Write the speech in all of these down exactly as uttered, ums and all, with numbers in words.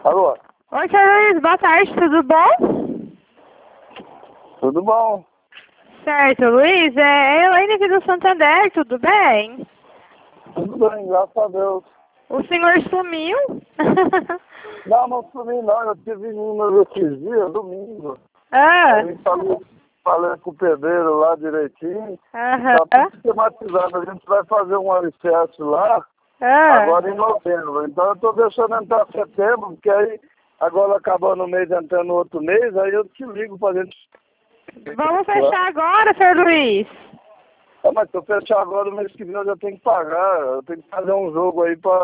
Alô? Oi, senhor Luiz, boa tarde, tudo bom? Tudo bom? Certo, Luiz, é Elaine aqui do Santander, tudo bem? Tudo bem, graças a Deus. O senhor sumiu? Não, não sumi não, eu tive número esses dias, domingo. Ah, Aí falei, falei com o pedreiro lá direitinho. aham, Tá tudo esquematizado, a gente vai fazer um alicerce lá, ah. agora em novembro. Então eu tô deixando entrar setembro, porque aí agora acabando o mês, entrando no outro mês, aí eu te ligo pra gente. Vamos fechar agora, senhor Luiz? Ah, mas se eu fechar agora, o mês que vem eu já tenho que pagar, eu tenho que fazer um jogo aí pra...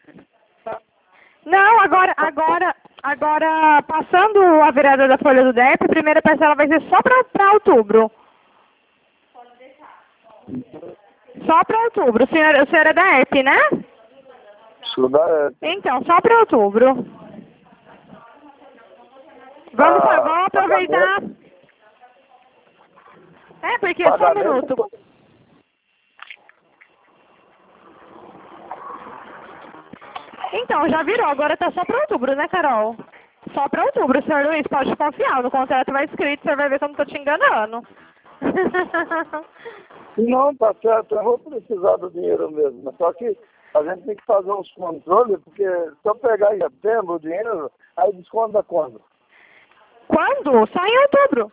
Não, agora, agora, agora, passando a virada da folha do D E P, a primeira parcela vai ser só pra, pra outubro. Só pra outubro. O senhor, o senhor é da E P, né? Estudar é... Então, só pra outubro. Vamos, Ah, vamos aproveitar. É, porque só um pagamento, minuto. Então, já virou, agora tá só pra outubro, né, Carol? Só pra outubro, senhor Luiz, pode confiar, no contrato vai escrito, você vai ver que eu não tô te enganando. não, tá certo, eu vou precisar do dinheiro mesmo. Só que a gente tem que fazer uns controles, porque se eu pegar em setembro o dinheiro, aí desconta quando? Quando? Só em outubro.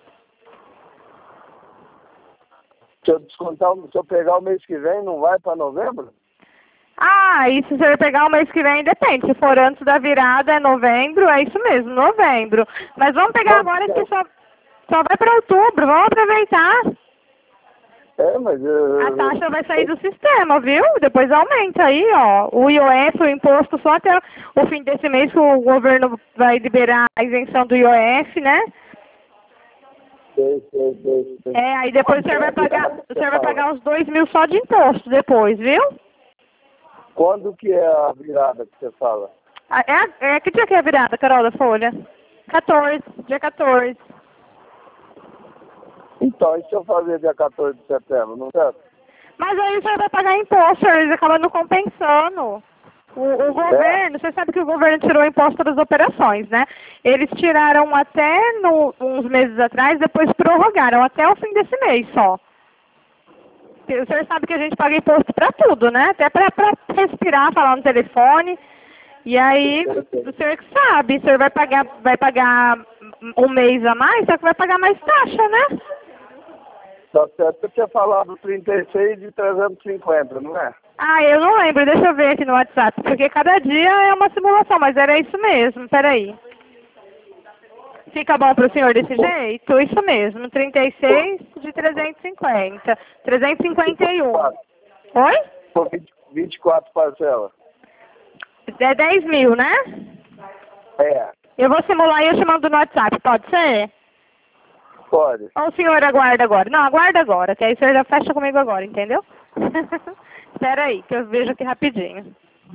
Se eu descontar, se eu pegar o mês que vem, não vai para novembro? Ah, e se você pegar o mês que vem, depende. Se for antes da virada, é novembro, é isso mesmo, novembro. Mas vamos pegar Quanto agora que que é? só, só vai para outubro, vamos aproveitar. É, mas... A Uh, taxa vai sair do sistema, viu? Depois aumenta aí, ó. O I O F, o imposto, só até o fim desse mês que o governo vai liberar a isenção do I O F, né? sei, sei, sei, sei. É, aí depois o senhor vai pagar, o senhor vai pagar uns dois mil só de imposto depois, viu? Quando que é a virada que você fala? Ah, É, a- é que dia que é a virada, Carol, da Folha? quatorze, dia quatorze. Então, e se eu fazer dia quatorze de setembro, não é? Mas aí o senhor vai pagar imposto, eles acabam não compensando. O, o governo, você sabe que o governo tirou o imposto das operações, né? Eles tiraram até no, uns meses atrás, depois prorrogaram até o fim desse mês só. Porque o senhor sabe que a gente paga imposto pra tudo, né? Até pra, pra respirar, falar no telefone. E aí, o senhor que sabe, o senhor vai pagar, vai pagar um mês a mais, só que vai pagar mais taxa, né? Tá certo, você tinha falado trinta e seis de trezentos e cinquenta, não é? Ah, eu não lembro, deixa eu ver aqui no WhatsApp, porque cada dia é uma simulação, mas era isso mesmo, peraí. Fica bom pro senhor desse jeito? Isso mesmo, trinta e seis de trezentos e cinquenta. trezentos e cinquenta e um. Oi? Por vinte e quatro parcelas. É dez mil, né? É, Eu vou simular e eu te mando no WhatsApp, pode ser? pode. Ou o senhor aguarda agora? Não, aguarda agora, que aí o senhor já fecha comigo agora, entendeu? Espera aí, que eu vejo aqui rapidinho.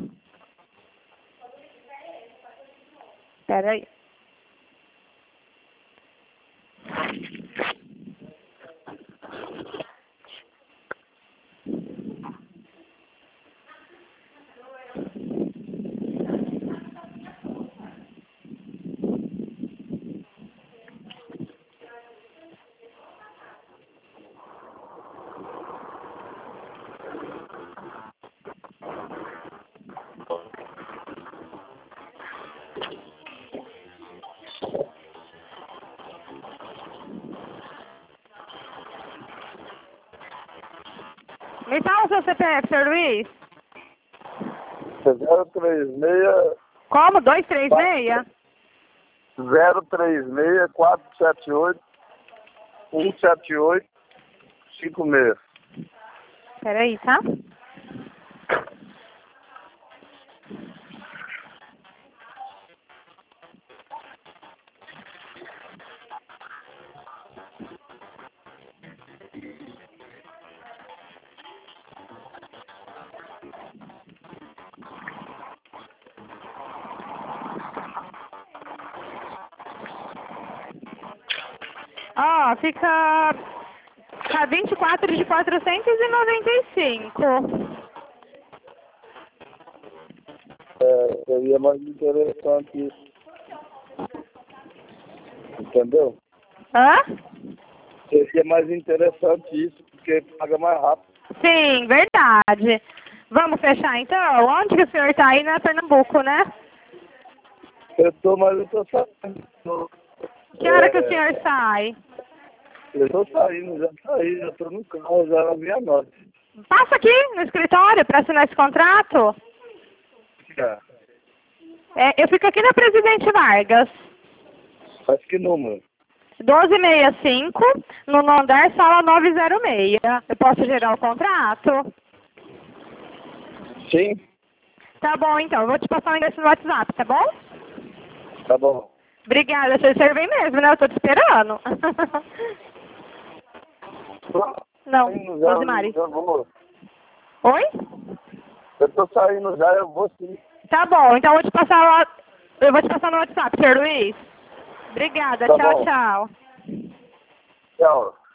Espera aí. Me fala o seu C P F, senhor Luiz. zero três seis, Como? dois três seis? zero três seis, quatro sete oito, um sete oito, cinco seis. Espera aí, tá? Ó, fica, fica vinte e quatro de quatrocentos e noventa e cinco. É, seria mais interessante isso. Entendeu? Hã? Seria mais interessante isso, porque paga mais rápido. Sim, verdade. Vamos fechar então? Onde que o senhor está aí? Na Pernambuco, né? Eu tô, mas eu tô saindo. Que hora É, que o senhor sai? eu tô saindo, já saí, já tô no carro, já era meia-noite. Passa aqui no escritório para assinar esse contrato. É. É, eu fico aqui na Presidente Vargas. Mas que número? doze sessenta e cinco, no nono andar, sala novecentos e seis. Eu posso gerar o contrato? Sim? Tá bom, então. Eu vou te passar o endereço no WhatsApp, tá bom? Tá bom. Obrigada. Você serve mesmo, né? Eu tô te esperando. Não, Saindo já, Rosemary. já vou. Oi? Eu tô saindo já, eu vou sim. Tá bom, então eu vou te passar lá. Eu vou te passar no WhatsApp, senhor Luiz. Obrigada. Tá Tchau, bom. tchau. Tchau.